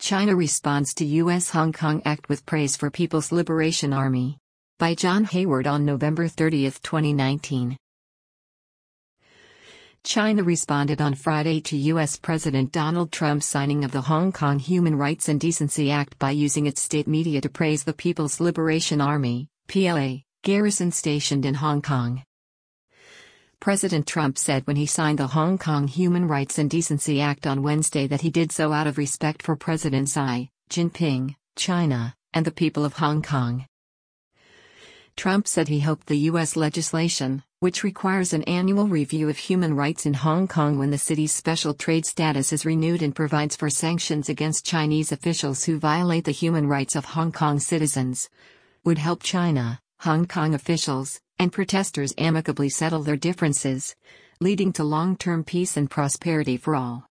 China responds to U.S. Hong Kong Act with praise for People's Liberation Army. By John Hayward on November 30, 2019. China responded on Friday to U.S. President Donald Trump's signing of the Hong Kong Human Rights and Decency Act by using its state media to praise the People's Liberation Army, PLA, garrison stationed in Hong Kong. President Trump said when he signed the Hong Kong Human Rights and Decency Act on Wednesday that he did so out of respect for President Xi Jinping, China, and the people of Hong Kong. Trump said he hoped the U.S. legislation, which requires an annual review of human rights in Hong Kong when the city's special trade status is renewed and provides for sanctions against Chinese officials who violate the human rights of Hong Kong citizens, would help China, Hong Kong officials, and protesters amicably settle their differences, leading to long-term peace and prosperity for all.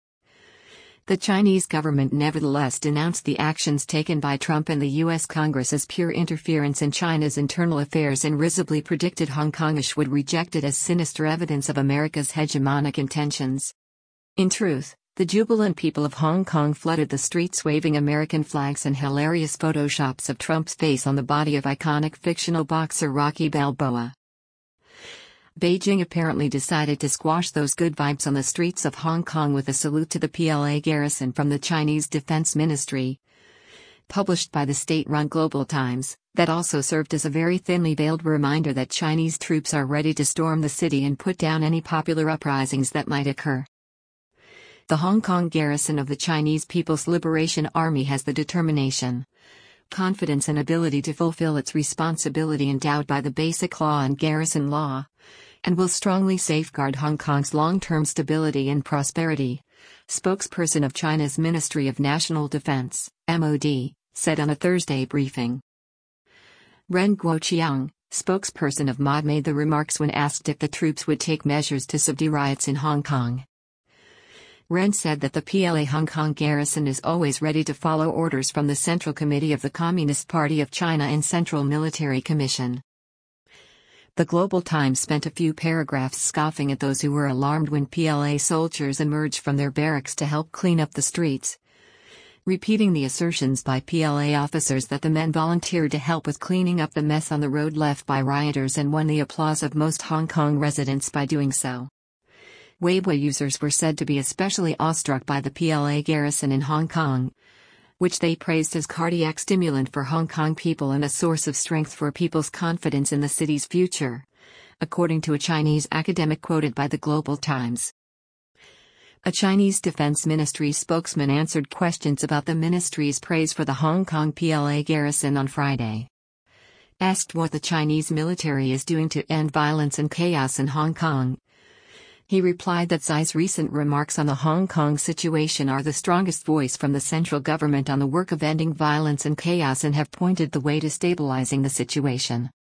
The Chinese government nevertheless denounced the actions taken by Trump and the U.S. Congress as pure interference in China's internal affairs and risibly predicted Hong Kongish would reject it as sinister evidence of America's hegemonic intentions. In truth, the jubilant people of Hong Kong flooded the streets waving American flags and hilarious photoshops of Trump's face on the body of iconic fictional boxer Rocky Balboa. Beijing apparently decided to squash those good vibes on the streets of Hong Kong with a salute to the PLA garrison from the Chinese Defense Ministry, published by the state-run Global Times, that also served as a very thinly veiled reminder that Chinese troops are ready to storm the city and put down any popular uprisings that might occur. The Hong Kong garrison of the Chinese People's Liberation Army has the determination, confidence and ability to fulfill its responsibility endowed by the Basic Law and Garrison Law, and will strongly safeguard Hong Kong's long-term stability and prosperity, spokesperson of China's Ministry of National Defense, MOD, said on a Thursday briefing. Ren Guoqiang, spokesperson of MOD, made the remarks when asked if the troops would take measures to subdue riots in Hong Kong. Ren said that the PLA Hong Kong garrison is always ready to follow orders from the Central Committee of the Communist Party of China and Central Military Commission. The Global Times spent a few paragraphs scoffing at those who were alarmed when PLA soldiers emerged from their barracks to help clean up the streets, repeating the assertions by PLA officers that the men volunteered to help with cleaning up the mess on the road left by rioters and won the applause of most Hong Kong residents by doing so. Weibo users were said to be especially awestruck by the PLA garrison in Hong Kong, which they praised as cardiac stimulant for Hong Kong people and a source of strength for people's confidence in the city's future, according to a Chinese academic quoted by the Global Times. A Chinese Defense Ministry spokesman answered questions about the ministry's praise for the Hong Kong PLA garrison on Friday. Asked what the Chinese military is doing to end violence and chaos in Hong Kong, he replied that Xi's recent remarks on the Hong Kong situation are the strongest voice from the central government on the work of ending violence and chaos and have pointed the way to stabilizing the situation.